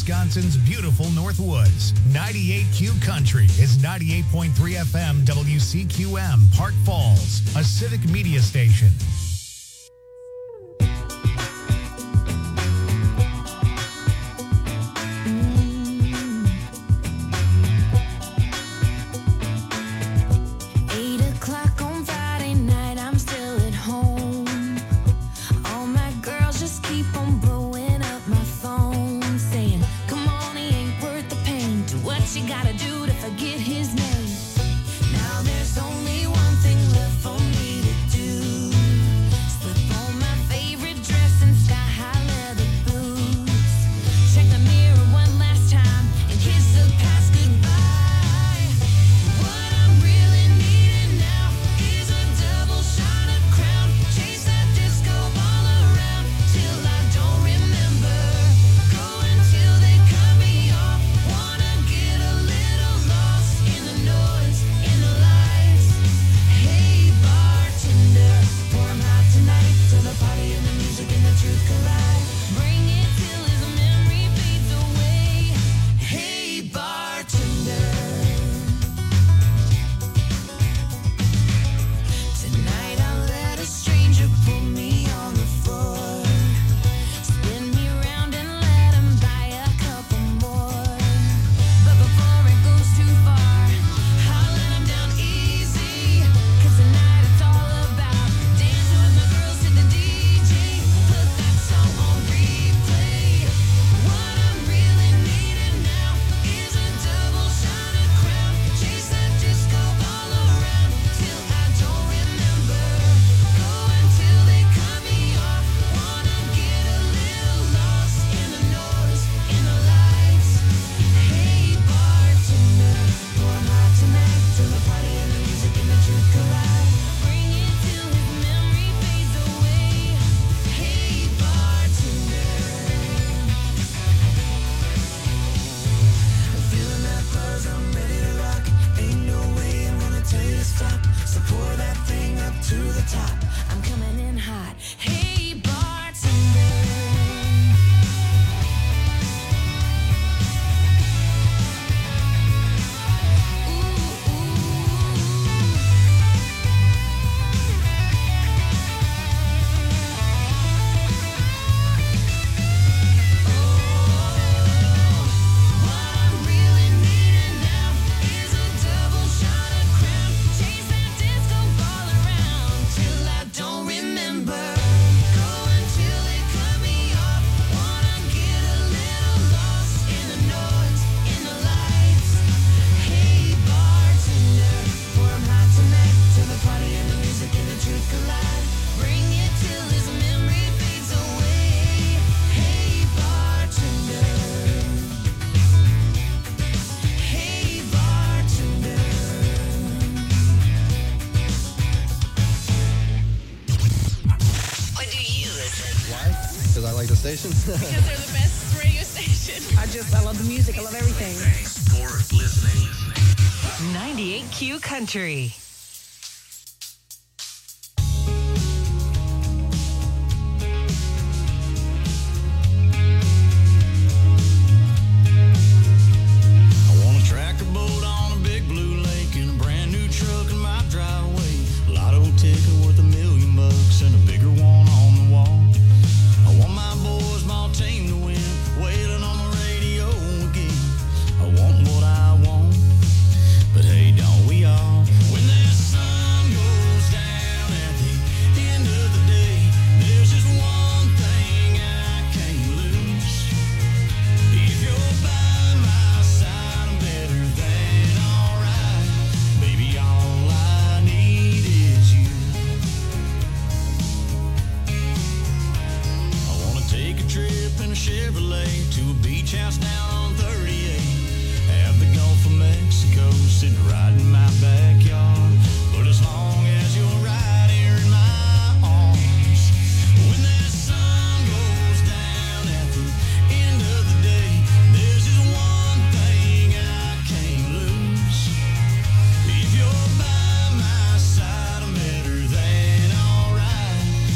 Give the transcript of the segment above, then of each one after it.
Wisconsin's beautiful Northwoods. 98Q Country is 98.3 FM WCQM, Park Falls, a civic media station. station? Because they're the best radio station. I love the music. I love everything. Thanks for listening. 98Q Country.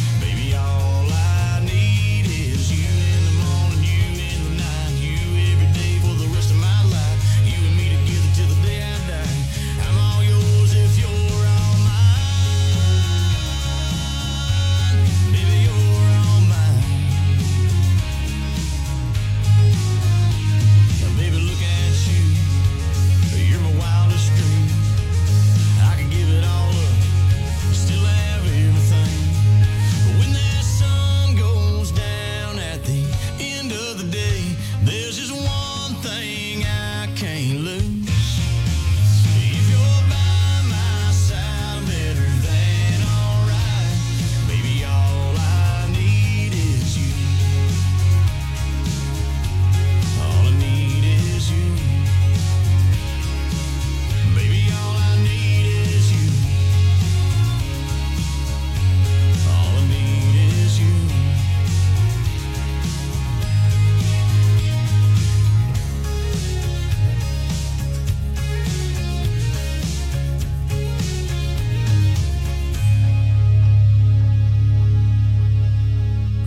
Every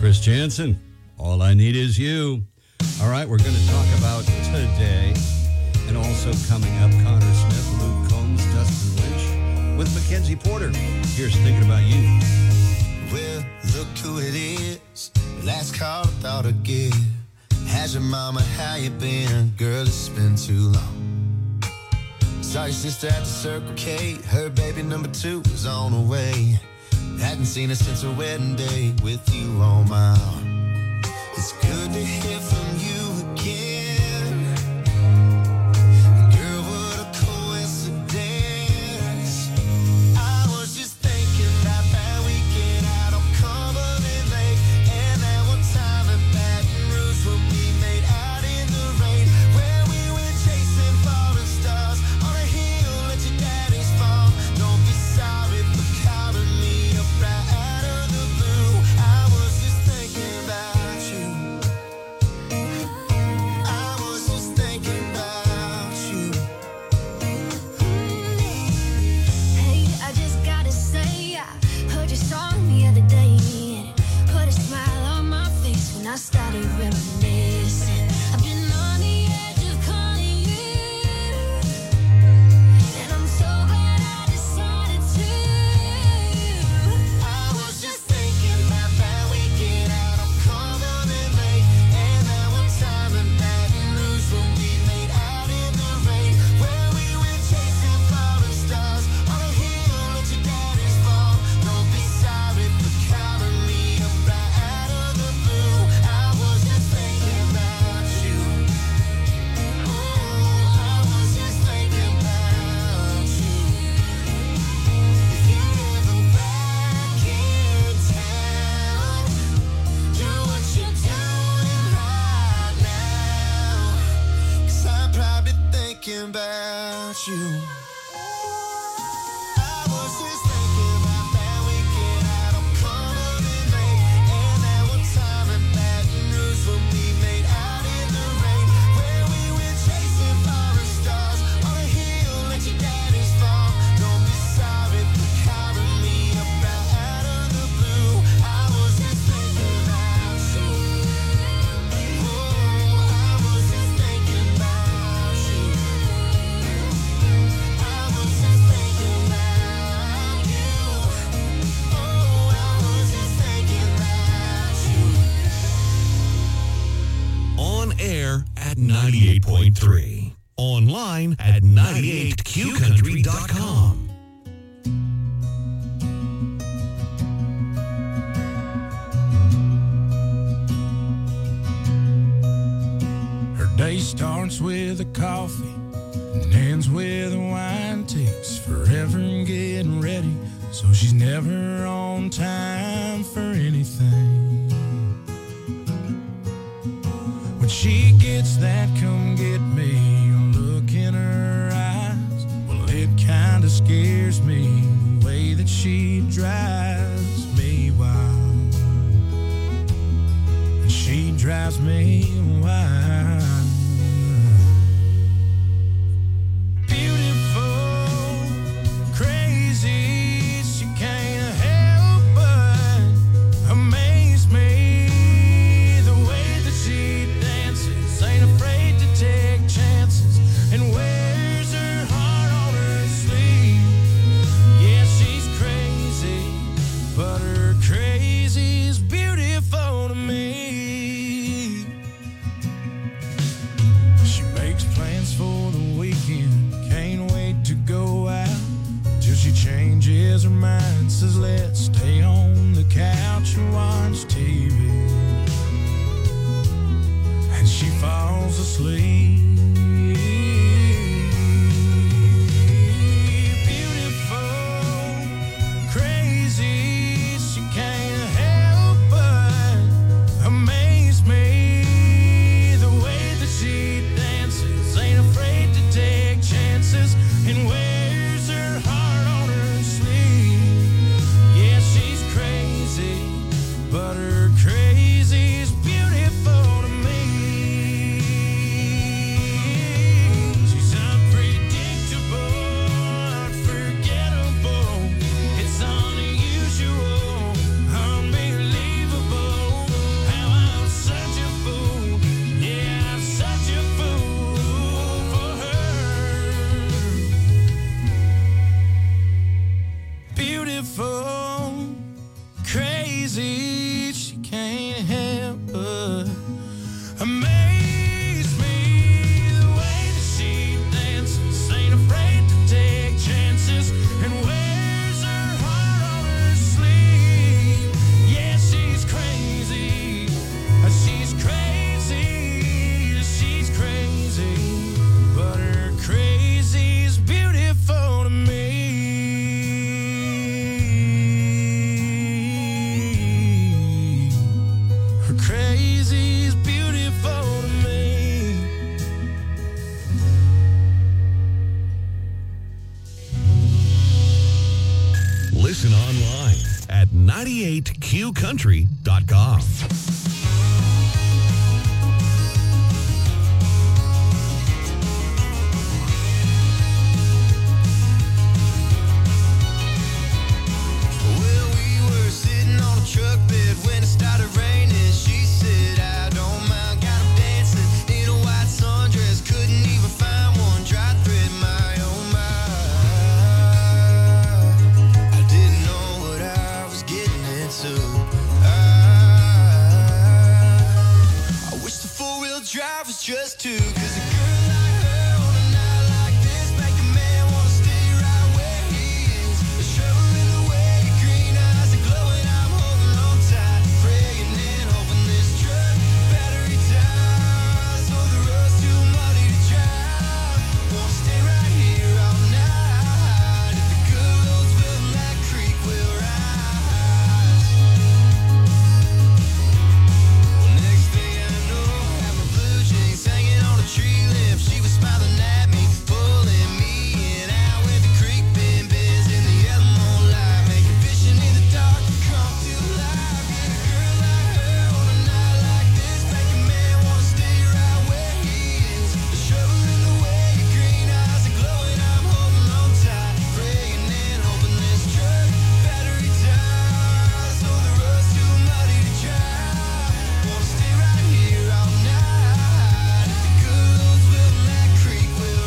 Chris Jansen, All I Need Is You. All right, we're going to talk about today and also coming up, Connor Smith, Luke Combs, Dustin Lynch with Mackenzie Porter. Here's Thinking About You. Well, look who it is. Last call I thought I'd get. How's your mama? How you been? Girl, it's been too long. Saw your sister at the Circle K. Her baby number 2 was on the way. Hadn't seen her since her wedding day with you on my arm. It's good to hear from you again. Girl, what a coincidence. I was just thinking about that weekend out on Cumberland Lake, and that one time in Baton Rouge when we made out in the rain, where we went chasing falling stars on a hill at your daddy's farm. Don't be sorry for calling me up right out of the blue. I was just thinking about you. I was just thinking about you. Hey, I just gotta say, I heard your song the other day, and it put a smile on my face when I started reminiscing. I've been on the edge of calling you, and I'm so glad I decided to. I was just thinking about that weekend out on Cumberland Lake, and that one time in Baton Rouge when we made out in the rain, where we went chasing falling stars on a hill at your daddy's farm. Don't be sorry for calling me up right out of the blue. I was just thinking about you. Oh, I was just thinking about you. If you're ever back in town, do what you're doing right now, 'cause I'm probably thinking about you. I was just thinking about that weekend out on Cumberland Lake, and that one time in Baton Rouge when we made out in the rain, where we went chasing falling stars on a hill at your daddy's farm. Don't be sorry for calling me up right out of the blue. I was just thinking about you. Oh, I was just thinking about you. I was just thinking about you. Oh, I was just thinking about you. On air at 98.3. Online at 98qcountry.com. Her day starts with a coffee and ends with a wine. Takes forever getting ready, so she's never on time for anything. When she gets that come get me look in her eyes, well, it kinda scares me the way that she drives me wild. And she drives me wild. Beautiful, crazy, she can't help but amaze me. The way that she dances, ain't afraid to take chances, and wears her heart on her sleeve. Yeah, she's crazy, but her crazy's beautiful to me. She makes plans for the weekend, can't wait to go out, till she changes her mind, says let's stay on the couch and watch TV. And she falls asleep. Beautiful, crazy, she can't help but amaze me. The way that she dances, ain't afraid to take chances, and wears her heart on her sleeve. Yeah, she's crazy, but her crazy's beautiful to me. crazy. She can't help but amaze me. The way that she dances, ain't afraid to take chances, and wears her heart on her sleeve. Yeah, she's crazy. She's crazy. She's crazy. But her crazy's beautiful to me. Her crazy's beautiful to me. Listen online at 98qcountry.com. Well, we were sitting on a truck bed when it started raining. She said, I don't mind, got 'em dancing in a white sundress. Couldn't even find one dry thread, my oh my. I didn't know what I was getting into. I wish the four-wheel drive was just two, 'cause a girl like her on a night like this make a man wanna stay right where he is. The shovel in the way, your green eyes are glowing. I'm holding on tight, praying and hoping this truck battery dies. So the road's too muddy to drive. Wanna stay right here all night. If the good roads will, that creek will rise. Well, next thing I know, I have my blue jeans hanging on a tree limb. She was smiling at me, pulling me in. Out with the creek bend, bends in the yellow moonlight, making fishing in the dark come to life. Yeah, a girl like her on a night like this make a man wanna stay right where he is. The shovel in the way, your green eyes are glowing. I'm holding on tight, praying and hoping this truck battery dies. So the road's too muddy to drive. Wanna stay right here all night. If the good roads will, that creek will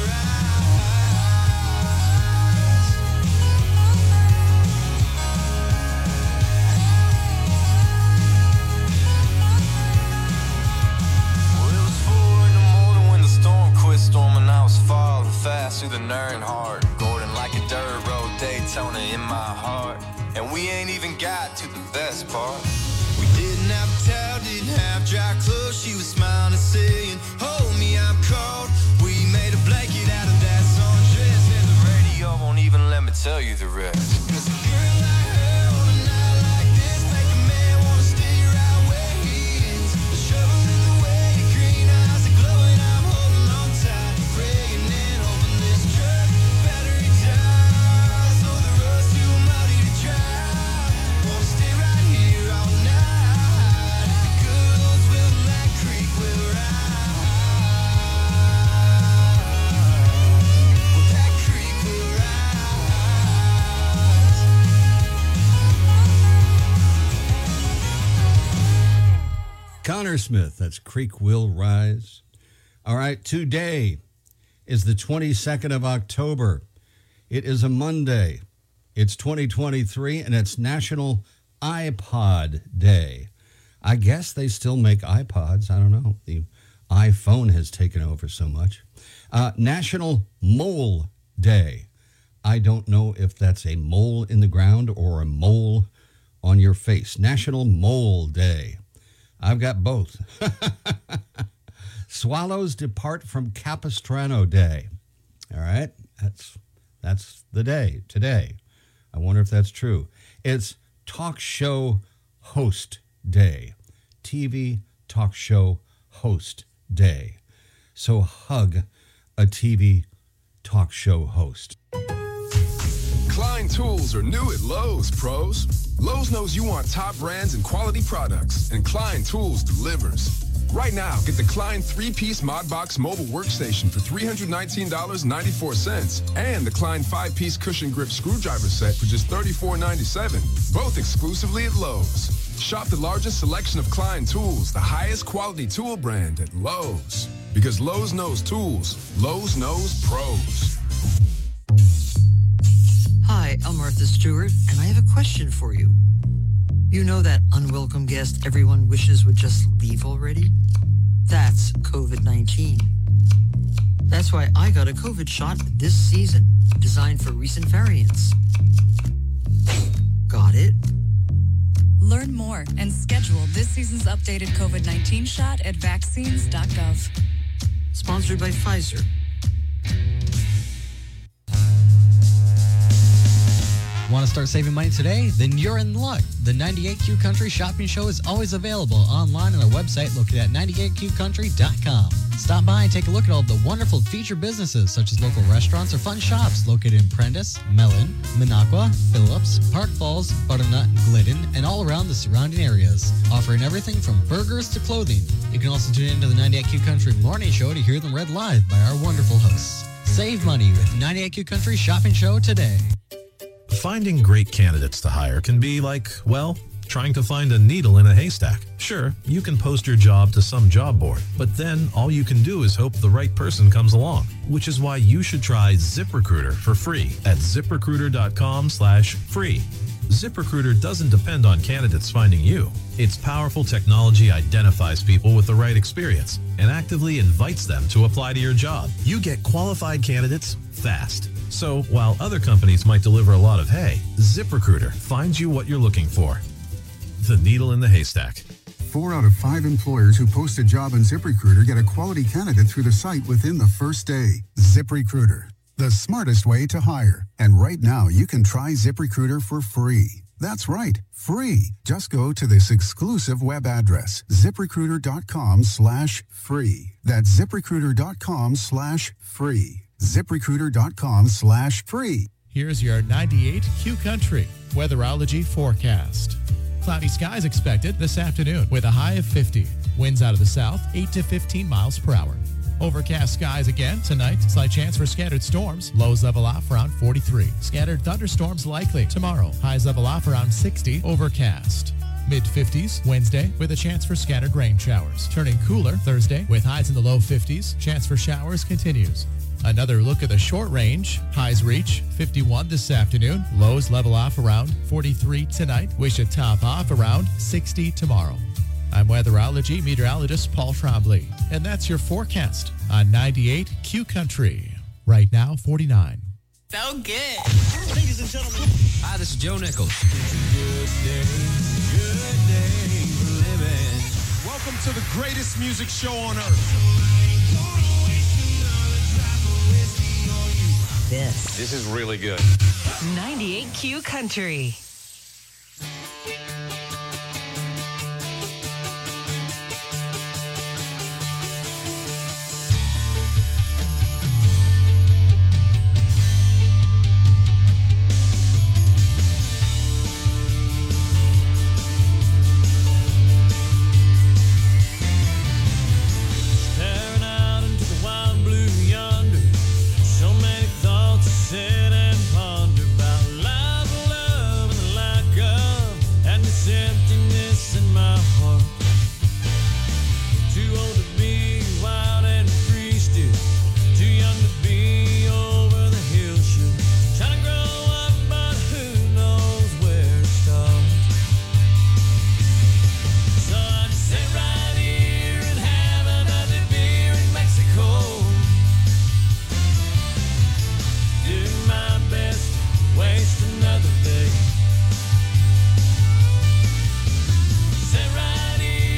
Well, it was 4 in the morning when the storm quit storming. I was falling fast through the Earnhardt Gordon like a dirt road Daytona in my heart. And we ain't even got to the best part. We didn't have a towel, didn't have dry clothes. She was smiling and saying, hold me, I'm cold. We made a blanket out of that sundress, and the radio won't even let me tell you the rest. 'Cause a girl like her on a night like this make a man wanna stay right where he is. The shovel in the way, your green eyes are glowing. I'm holding on tight, praying and hoping this truck battery dies. So the road's too muddy to drive. Wanna stay right here all night. If the good roads will, that creek will rise. Well, that creek will rise. Connor Smith, that's Creek Will Rise. All right, today is the 22nd of October. It is a Monday. It's 2023, and it's National iPod Day. I guess they still make iPods. I don't know. The iPhone has taken over so much. National Mole Day. I don't know if that's a mole in the ground or a mole on your face. National Mole Day. I've got both. Swallows Depart from Capistrano Day. All right, that's the day today. I wonder if that's true. It's Talk Show Host Day. TV Talk Show Host Day. So hug a TV talk show host. Klein Tools are new at Lowe's, pros. Lowe's knows you want top brands and quality products, and Klein Tools delivers. Right now, get the Klein 3-piece ModBox mobile workstation for $319.94 and the Klein 5-piece cushion grip screwdriver set for just $34.97, both exclusively at Lowe's. Shop the largest selection of Klein Tools, the highest quality tool brand at Lowe's. Because Lowe's knows tools, Lowe's knows pros. Hi, I'm Martha Stewart, and I have a question for you. You know that unwelcome guest everyone wishes would just leave already? That's COVID-19. That's why I got a COVID shot this season, designed for recent variants. Got it? Learn more and schedule this season's updated COVID-19 shot at vaccines.gov. Sponsored by Pfizer. Want to start saving money today? Then you're in luck. The 98Q Country Shopping Show is always available online on our website located at 98QCountry.com. Stop by and take a look at all the wonderful featured businesses such as local restaurants or fun shops located in Prentice, Mellon, Minocqua, Phillips, Park Falls, Butternut, Glidden, and all around the surrounding areas, offering everything from burgers to clothing. You can also tune into the 98Q Country Morning Show to hear them read live by our wonderful hosts. Save money with 98Q Country Shopping Show today. Finding great candidates to hire can be like, well, trying to find a needle in a haystack. Sure, you can post your job to some job board, but then all you can do is hope the right person comes along, which is why you should try ZipRecruiter for free at ZipRecruiter.com/free. ZipRecruiter doesn't depend on candidates finding you. Its powerful technology identifies people with the right experience and actively invites them to apply to your job. You get qualified candidates fast. So while other companies might deliver a lot of hay, ZipRecruiter finds you what you're looking for. The needle in the haystack. 4 out of 5 employers who post a job on ZipRecruiter get a quality candidate through the site within the first day. ZipRecruiter, the smartest way to hire. And right now, you can try ZipRecruiter for free. That's right, free. Just go to this exclusive web address, ZipRecruiter.com/free. That's ZipRecruiter.com/free. ZipRecruiter.com/free. Here's your 98Q Country weatherology forecast. Cloudy skies expected this afternoon with a high of 50. Winds out of the south, 8 to 15 miles per hour. Overcast skies again tonight. Slight chance for scattered storms. Lows level off around 43. Scattered thunderstorms likely tomorrow. Highs level off around 60. Overcast. Mid-50s Wednesday with a chance for scattered rain showers. Turning cooler Thursday with highs in the low 50s. Chance for showers continues. Another look at the short range. Highs reach 51 this afternoon. Lows level off around 43 tonight. We should top off around 60 tomorrow. I'm weatherology meteorologist Paul Trombley, and that's your forecast on 98Q Country. Right now, 49. So good. Ladies and gentlemen. Hi, this is Joe Nichols. Good day for living. Welcome to the greatest music show on earth. This is really good. 98Q Country. Staring out into the wild blue yonder. So many thoughts to sit and ponder about life, love, and the lack of, and this emptiness in my heart. Too old to be wild and free still, too young to be over the hill shoot. Trying to grow up, but who knows where to start. So I just sit right here and have another beer in Mexico. Do my best, waste another day. Sit right here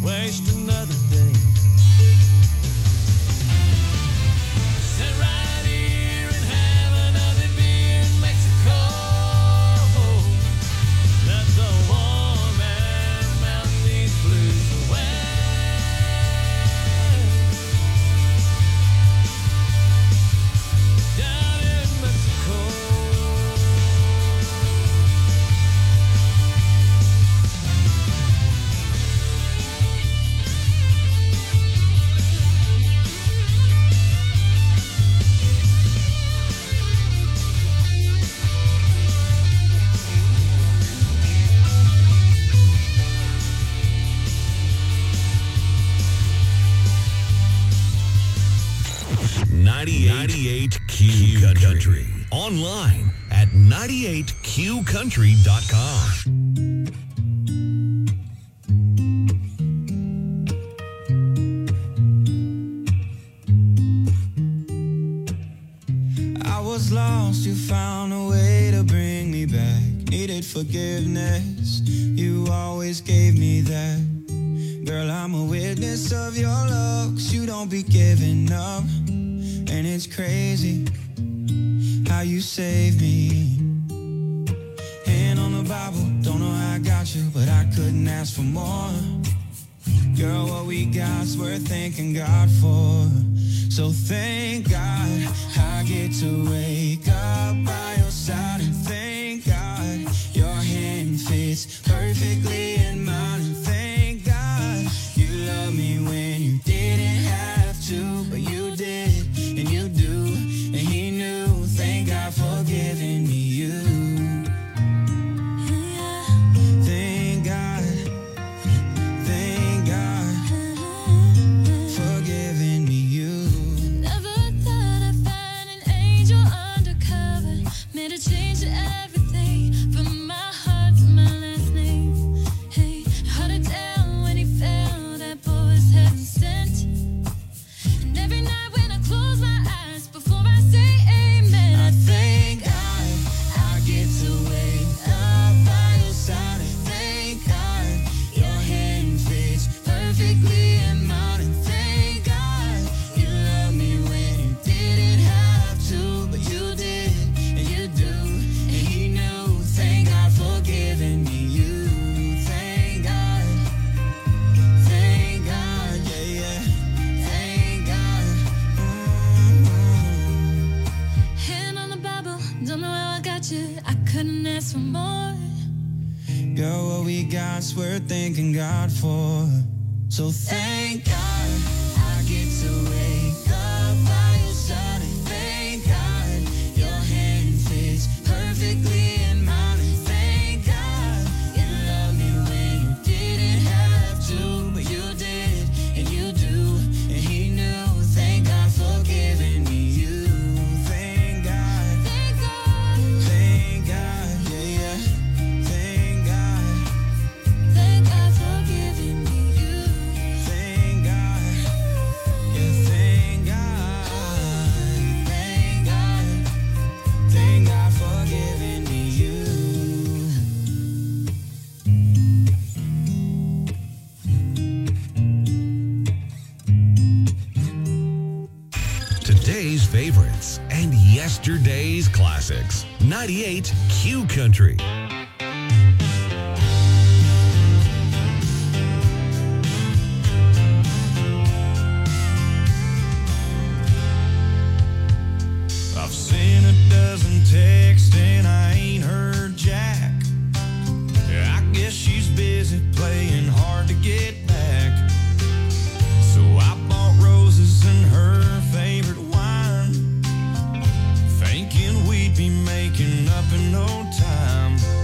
waste another day. Sit right here and have another beer in Mexico. Let the warm air melt these blues away. Down in Mexico. 98 Q Country. Online at 98QCountry.com. I was lost, you found a way to bring me back. Needed forgiveness, you always gave me that. Girl, I'm a witness of your love, 'cause you don't be giving up. And it's crazy how you saved me. Hand on the Bible, don't know how I got you, but I couldn't ask for more. Girl, what we got's worth thanking God for. So thank God I get to wake up by your side, and thank God your hand fits perfectly in mine, and thank God you love me when you didn't have to, but you did, and you do, and he knew. Thank God for giving me you. Thank God for giving me you. Never thought I'd find an angel undercover. Made a change to everything, from my heart to my last name. Hey, hard to tell when he fell, that boy was heaven sent. And every night when I close my eyes, before I say amen, I thank God I get to wake up by your side. And thank God your hand fits perfectly in mine. And thank God you love me when you didn't have to, but you did, and you do, and he knew. Thank God for giving me you. Thank God, yeah, yeah. Thank God. Hand on the Bible, don't know how I got you, I couldn't ask for more. Girl, what we got's worth thanking God for. So thank God I get to wake up by your side, and thank God your hand fits perfectly in mine, and thank God you love me when you didn't have to, but you did, and you do, and he knew. Thank God for giving me you. Thank God, yeah, yeah. Thank God for giving me you. Thank God, yeah, thank God for giving me you. Today's favorites and yesterday's classics. 98 Q Country. I've seen a dozen texts and I ain't heard jack. I guess she's busy playing hard to get back. So I bought roses and her favorite wine, thinking we'd be making up in no time.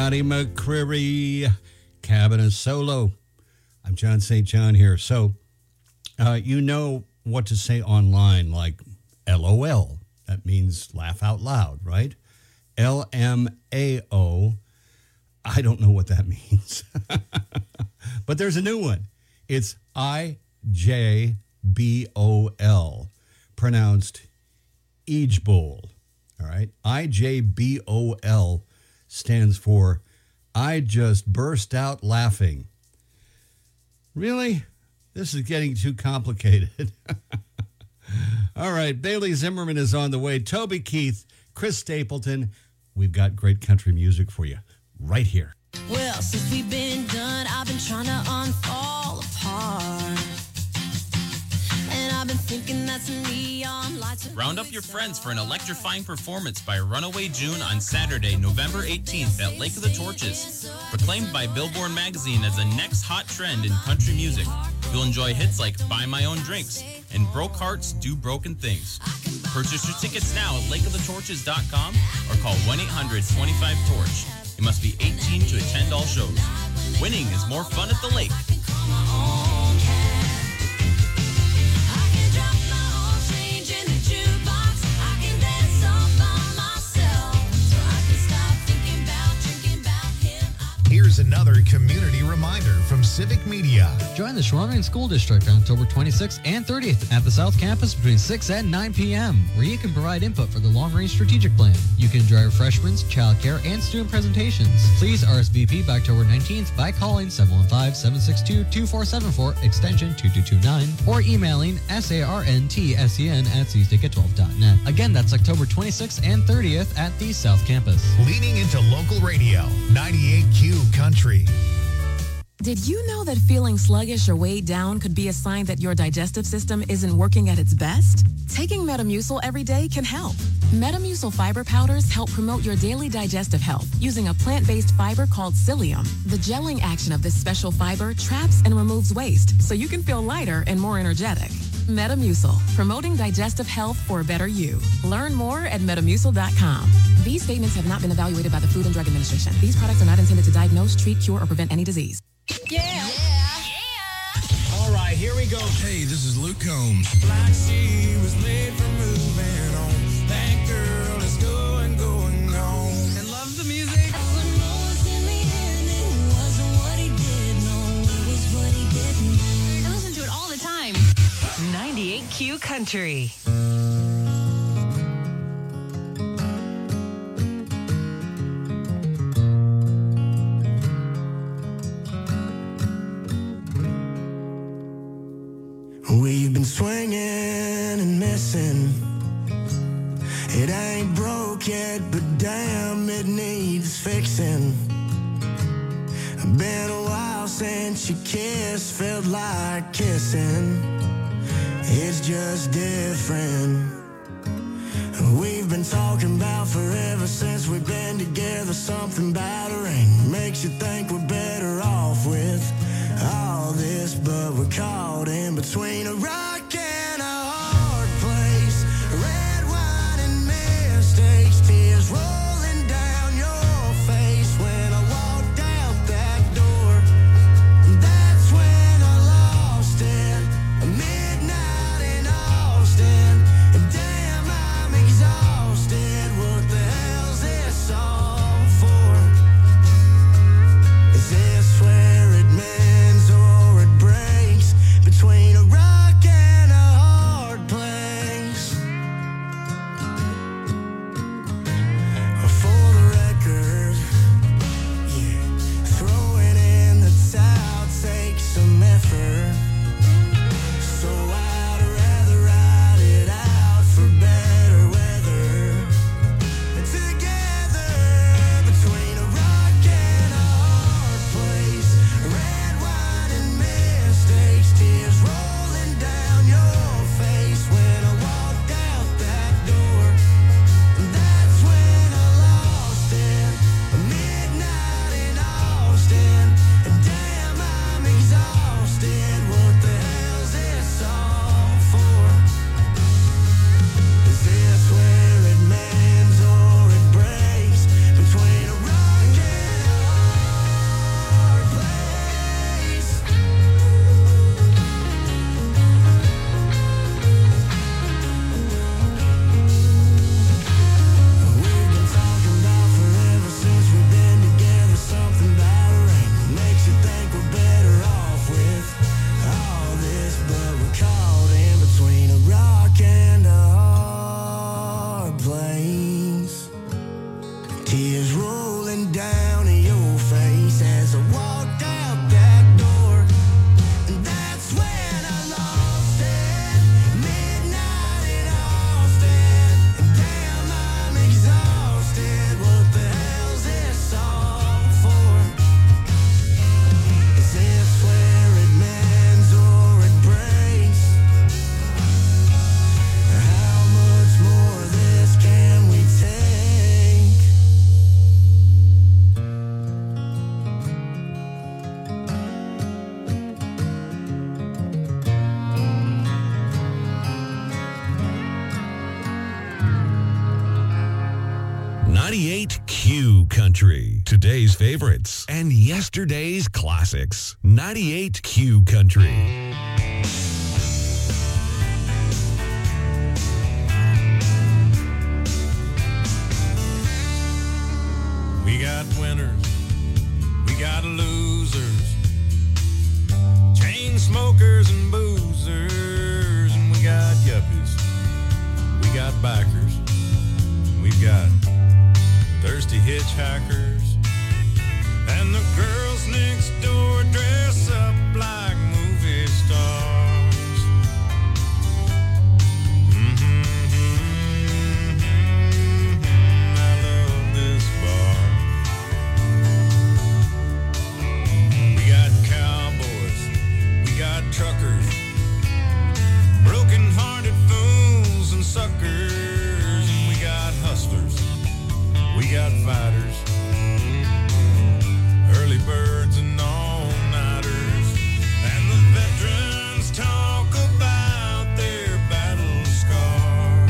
Scotty McCreery, Cabin Solo. I'm John St. John here. So, you know what to say online, like LOL. That means laugh out loud, right? LMAO. I don't know what that means. But there's a new one. It's IJBOL, pronounced Ijbol. All right? IJBOL stands for I just burst out laughing. Really? This is getting too complicated. All right, Bailey Zimmerman is on the way. Toby Keith, Chris Stapleton. We've got great country music for you right here. Well, since we've been done, I've been trying to unfall apart. And I've been thinking that's neon lights. Round up your friends for an electrifying performance by Runaway June on Saturday, November 18th at Lake of the Torches. Proclaimed by Billboard magazine as the next hot trend in country music, you'll enjoy hits like Buy My Own Drinks and Broke Hearts Do Broken Things. Purchase your tickets now at lakeofthetorches.com or call 1-800-25-TORCH. You must be 18 to attend all shows. Winning is more fun at the lake. Here's another community reminder from Civic Media. Join the Shoreline School District on October 26th and 30th at the South Campus between 6 and 9 p.m., where you can provide input for the long-range strategic plan. You can enjoy refreshments, childcare, and student presentations. Please RSVP by October 19th by calling 715-762-2474, extension 2229, or emailing sarntsen@csticket12.net. Again, that's October 26th and 30th at the South Campus. Leaning into local radio, 98Q Country. Did you know that feeling sluggish or weighed down could be a sign that your digestive system isn't working at its best? Taking Metamucil every day can help. Metamucil fiber powders help promote your daily digestive health using a plant-based fiber called psyllium. The gelling action of this special fiber traps and removes waste so you can feel lighter and more energetic. Metamucil, promoting digestive health for a better you. Learn more at Metamucil.com. These statements have not been evaluated by the Food and Drug Administration. These products are not intended to diagnose, treat, cure, or prevent any disease. Yeah. All right, here we go. Hey, this is Luke Combs. Like she was made for moving on. That girl is going on. And love the music. I listen to it all the time. 98Q Country. We've been swinging and missing. It ain't broke yet, but damn, it needs fixing. Been a while since you kissed, felt like kissing. It's just different. We've been talking about forever since we've been together. Something about a ring makes you think we're better off with all this, but we're caught in between a rock and a hard place. Red wine and mistakes, tears rolling down your face. When I walked out that door, that's when I lost it. Midnight in Austin, and damn, I'm exhausted. What the hell's this all for? Is this where it mends or it breaks? Between a rock and 98 Q Country. Today's favorites and yesterday's classics. 98 Q Country. We got winners, we got losers, chain smokers and boozers, and we got yuppies, we got bikers, we've got thirsty hitchhikers, and the girls next door dress up like movie stars. I love this bar. We got cowboys, we got truckers, broken-hearted fools and suckers, and we got hustlers, we got fighters, early birds and all-nighters, and the veterans talk about their battle scars.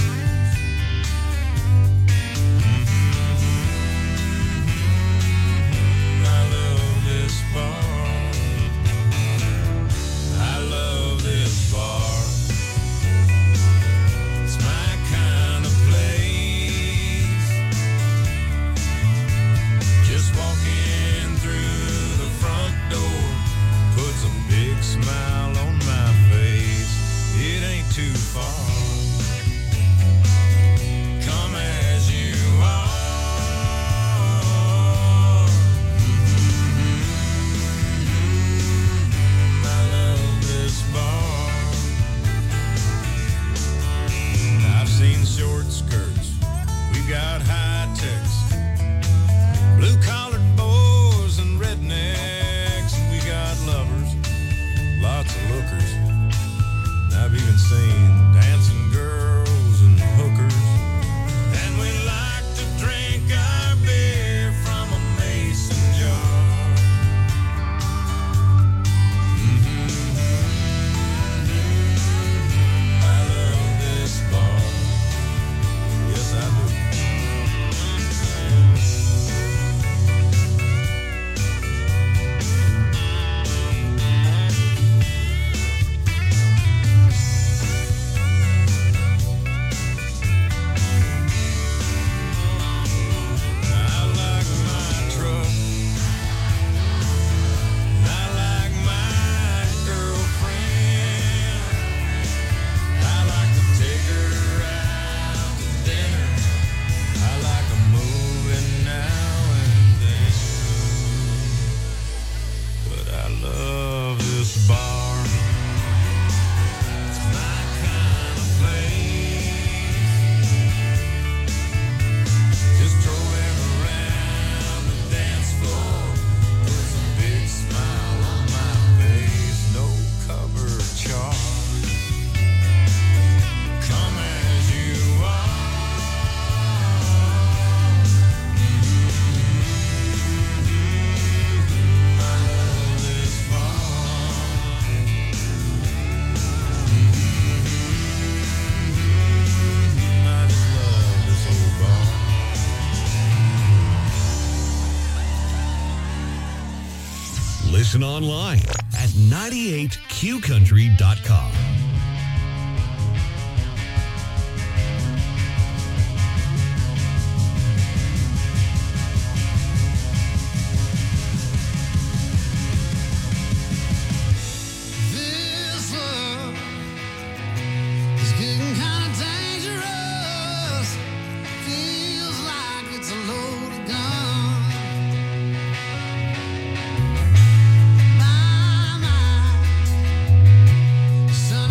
I love this bar. I love this bar. It's my kind of place. Just walking through the front door puts a big smile on my face. It ain't too far. Come as you are. I love this bar. I've seen short skirts. We've got high techs, blue-collared boys and rednecks. We got lovers, lots of lookers. I've even seen dancing girls and hookers. And we like to drink our beer from a mason jar. I love this bar. Yes, I do. I like my truck. I like my girlfriend. I like to take her out to dinner. I like a movie now and then. But I love this bar. It's my kind of place. Just strolling around the dance floor puts a big smile on my face. No cover charge. Come as you are. I love this bar. I just love this old bar. Listen online at 98qcountry.com. This love is getting kind of dangerous. Feels like it's a loaded gun. My, son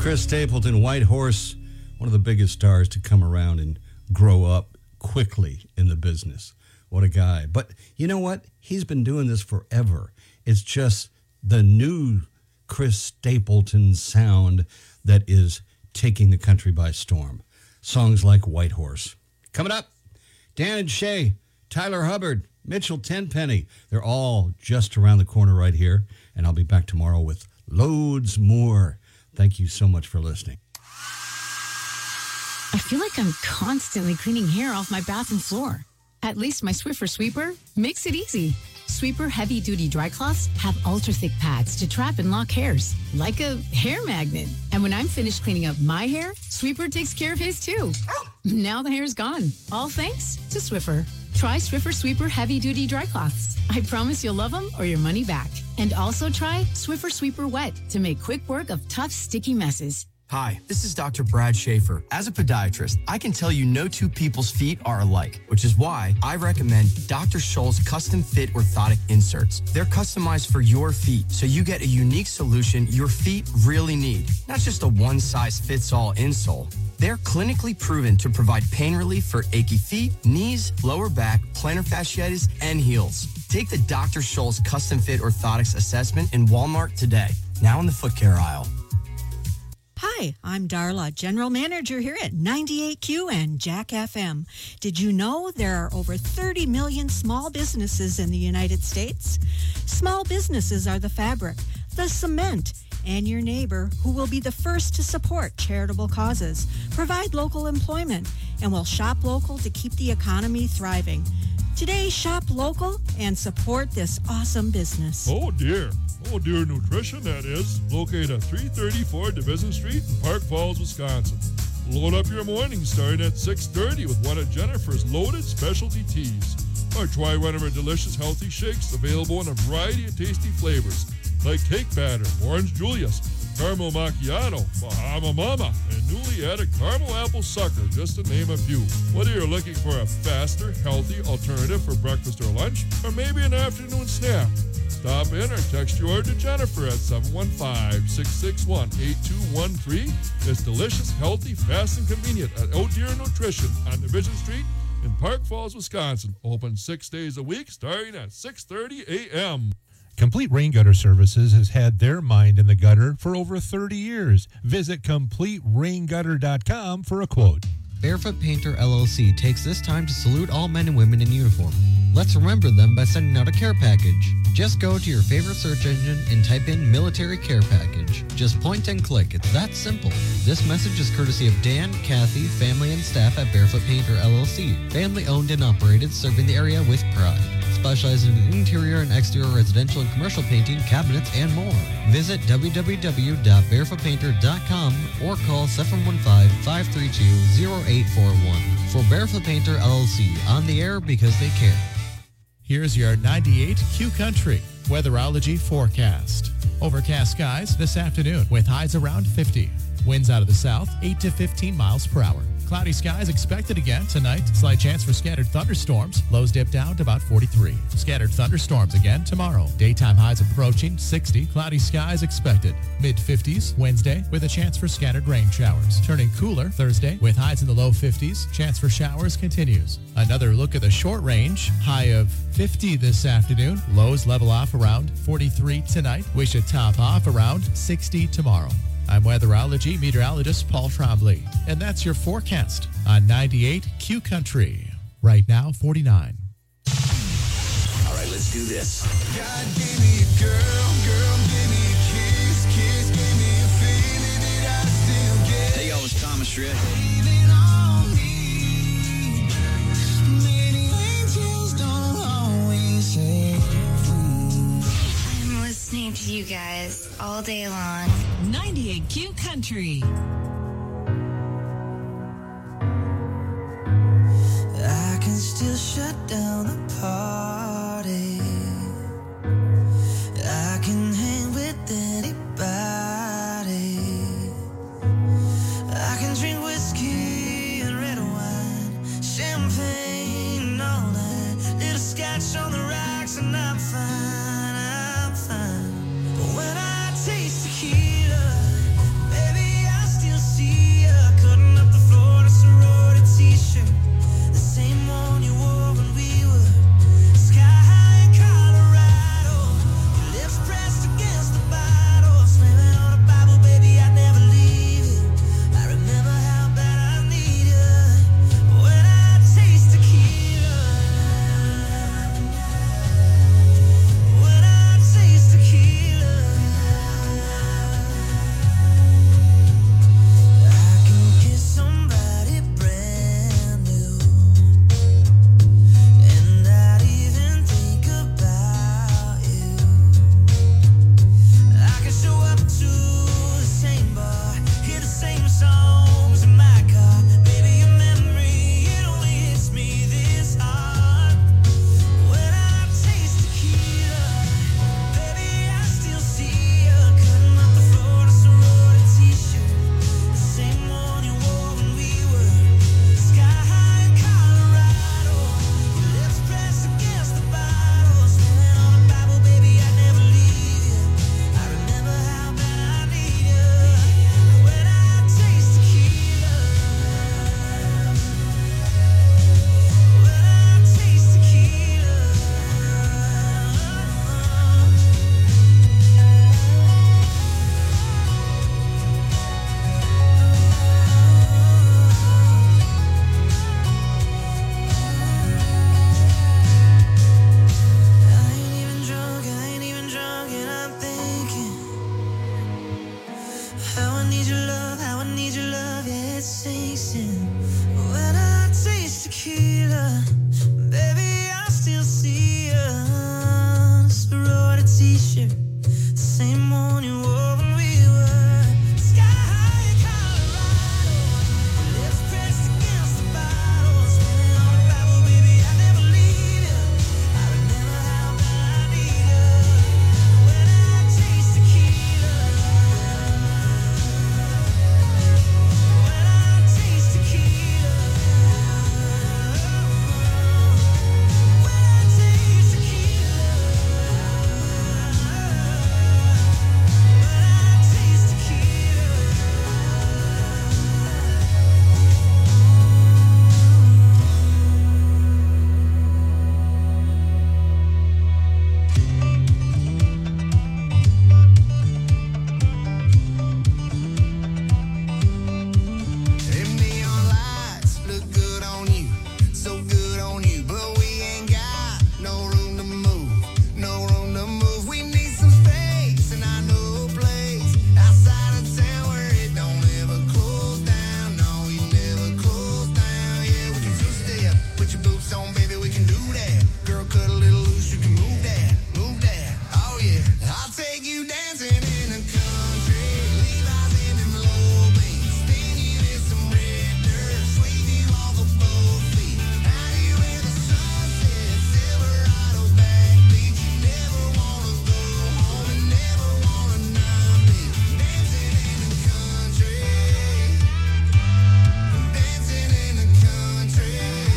Chris Stapleton, White Horse, one of the biggest stars to come around and grow up quickly in the business. What a guy. But you know what? He's been doing this forever. It's just the new Chris Stapleton sound that is taking the country by storm. Songs like White Horse. Coming up, Dan and Shay, Tyler Hubbard, Mitchell Tenpenny. They're all just around the corner right here. And I'll be back tomorrow with loads more. Thank you so much for listening. I feel like I'm constantly cleaning hair off my bathroom floor. At least my Swiffer Sweeper makes it easy. Sweeper heavy-duty dry cloths have ultra-thick pads to trap and lock hairs, like a hair magnet. And when I'm finished cleaning up my hair, Sweeper takes care of his too. Now the hair's gone, all thanks to Swiffer. Try Swiffer Sweeper heavy-duty dry cloths. I promise you'll love them or your money back. And also try Swiffer Sweeper Wet to make quick work of tough, sticky messes. Hi, this is Dr. Brad Schaefer. As a podiatrist, I can tell you no two people's feet are alike, which is why I recommend Dr. Scholl's custom fit orthotic inserts. They're customized for your feet, so you get a unique solution your feet really need, not just a one-size-fits-all insole. They're clinically proven to provide pain relief for achy feet, knees, lower back, plantar fasciitis, and heels. Take the Dr. Scholl's custom fit orthotics assessment in Walmart today, now in the foot care aisle. Hi, I'm Darla, General Manager here at 98Q and Jack FM. Did you know there are over 30 million small businesses in the United States? Small businesses are the fabric, the cement, and your neighbor who will be the first to support charitable causes, provide local employment, and will shop local to keep the economy thriving. Today, shop local and support this awesome business. Oh, dear. Oh, Dear Nutrition, that is. Located at 334 Division Street in Park Falls, Wisconsin. Load up your morning starting at 6:30 with one of Jennifer's loaded specialty teas. Or try one of her delicious healthy shakes available in a variety of tasty flavors like cake batter, orange Julius, caramel macchiato, Bahama Mama, and newly added caramel apple sucker, just to name a few. Whether you're looking for a faster, healthy alternative for breakfast or lunch, or maybe an afternoon snack, stop in or text your order to Jennifer at 715-661-8213. It's delicious, healthy, fast, and convenient at Oh Dear Nutrition on Division Street in Park Falls, Wisconsin. Open 6 days a week starting at 6:30 a.m. Complete Rain Gutter Services has had their mind in the gutter for over 30 years. Visit CompleteRainGutter.com for a quote. Barefoot Painter LLC takes this time to salute all men and women in uniform. Let's remember them by sending out a care package. Just go to your favorite search engine and type in Military Care Package. Just point and click. It's that simple. This message is courtesy of Dan, Kathy, family, and staff at Barefoot Painter LLC. Family owned and operated, serving the area with pride. Specializing in interior and exterior residential and commercial painting, cabinets, and more. Visit www.barefootpainter.com or call 715-532-0841. For Barefoot Painter LLC, on the air because they care. Here's your 98Q Country weatherology forecast. Overcast skies this afternoon with highs around 50. Winds out of the south, 8 to 15 miles per hour. Cloudy skies expected again tonight. Slight chance for scattered thunderstorms. Lows dip down to about 43. Scattered thunderstorms again tomorrow. Daytime highs approaching 60. Cloudy skies expected. Mid-50s Wednesday with a chance for scattered rain showers. Turning cooler Thursday with highs in the low 50s. Chance for showers continues. Another look at the short range. High of 50 this afternoon. Lows level off around 43 tonight. We should top off around 60 tomorrow. I'm weatherology meteorologist Paul Trombley, and that's your forecast on 98Q Country. Right now, 49. All right, let's do this. God gave me a girl, girl gave me a kiss, kiss gave me a feeling that I still get. Hey, y'all, it's Thomas Shred. Leaning on me. Many angels don't always say. I'm listening to you guys all day long. 98Q Country. I can still shut down the party. I can hang with anybody. I can drink whiskey and red wine, champagne and all that. Little scotch on the rocks and I'm fine, I'm fine. But when I taste tequila, baby, I picture, the same one you wore when we were sky high in Colorado. Lips pressed against the bottle, spinning on a Bible, baby, I never leave you. I remember how bad I need you when I taste tequila. When I taste tequila. When I taste tequila. Them neon lights look good on you, so good on you, but we ain't got no room to move, no room to move. We need some space, and I know a place outside of town where it don't ever close down. No, we never close down. Yeah, we can two-step, put your boots on, baby, we can do that. Girl, cut a little loose, you can move that, move that. Oh yeah, I'll take you dancing in the country, Levi's in them low beans, spin you in some red dirt, sweep you off of both feet. Out you in the sunset, Silverado backbeat. You never wanna go home and never wanna not be dancing in the country, dancing in the country.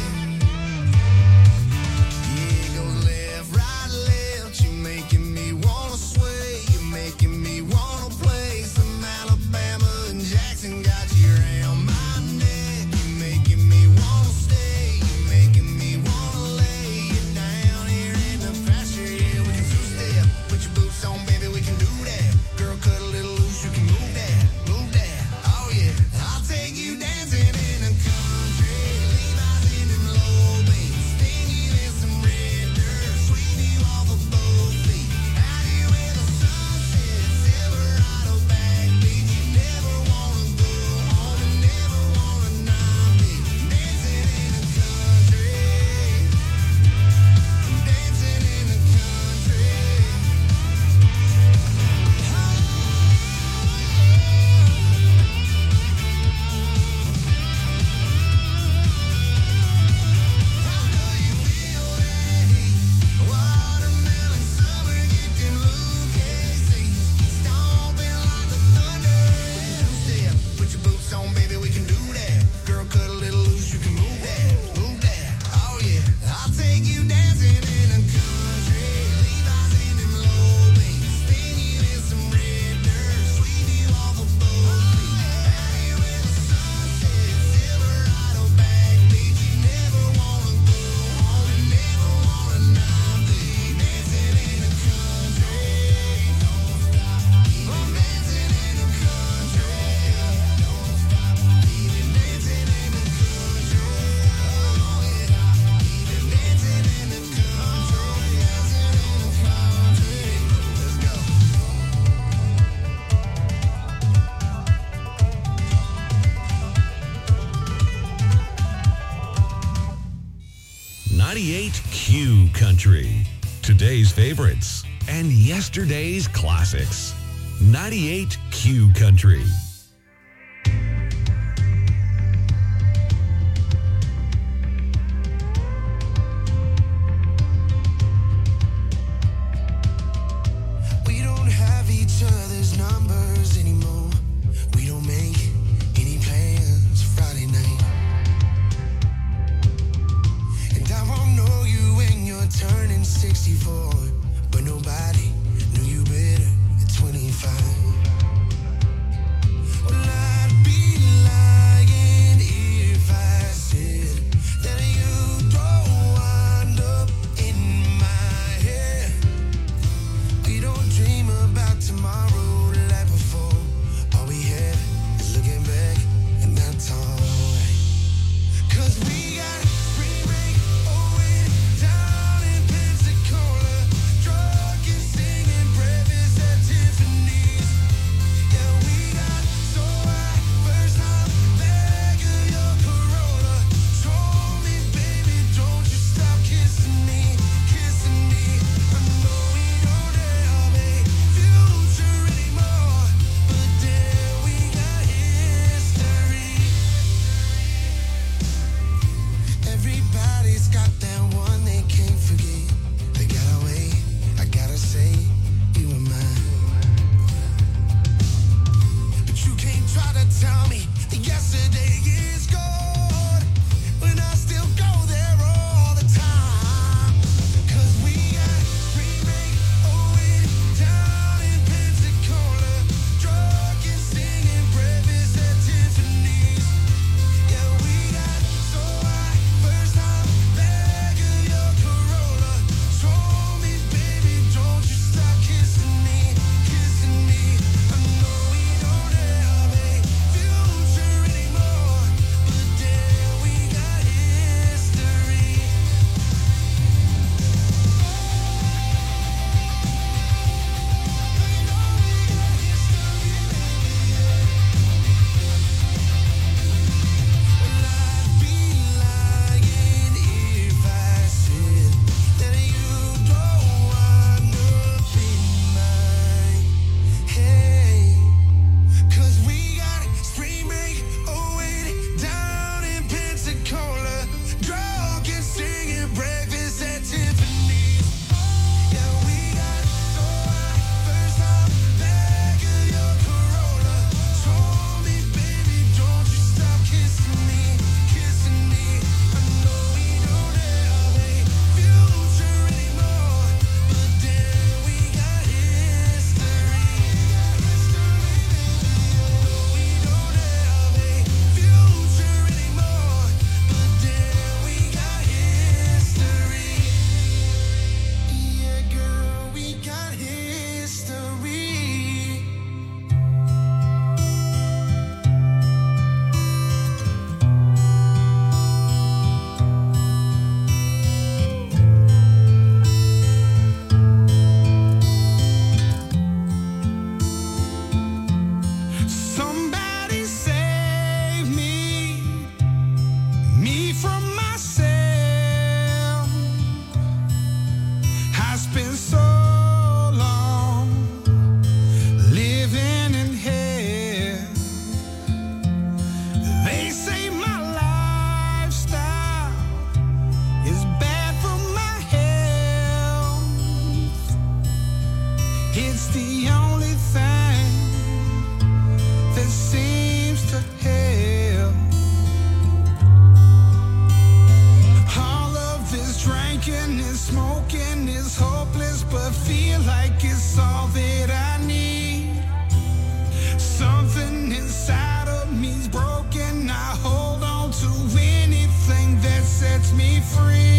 Yeah, it goes left, right, left. You making me wanna sway. You making me wanna play some Alabama and Jackson. Got you around my neck. You making me wanna stay. You making me wanna lay you down here in the pasture. Yeah, we can two-step. Put your boots on, baby, we can do that. Girl, cut a little loose, you can move that, move that. Oh yeah, I'll take you dancing in the country. Levi's in them low beans, spin you in some red dirt, sweep you off of both feet. Out you in the sunset, Silverado backbeat. You never wanna go home and never wanna not be dancing in the country, dancing in the country. Watermelon summer, get them Lucas seeds, stomping like the thunder. Two-step, put your boots on, baby, we can do that. Girl, cut a little loose, you can move that, move that. Oh yeah, I'll take you dancing in the country. Levi's in them low beans, spin you in some red dirt, sweep you off of both feet. Out you in the sunset, Silverado backbeat. You never wanna go home and never wanna not be dancing in the country. Don't stop, keep on dancing in the country. Don't stop, keep it dancing in the country. Oh yeah, keep it dancing in the country, dancing in the country. Let's go. 98Q Country. Today's favorites and yesterday's classics. 98Q Country. We don't have each other's numbers anymore. We don't make any plans Friday night. And I won't know you when you're turning 64. But nobody knew you better at 25. It's the only thing that seems to help. All of this drinking and smoking is hopeless, but feel like it's all that I need. Something inside of me's broken. I hold on to anything that sets me free.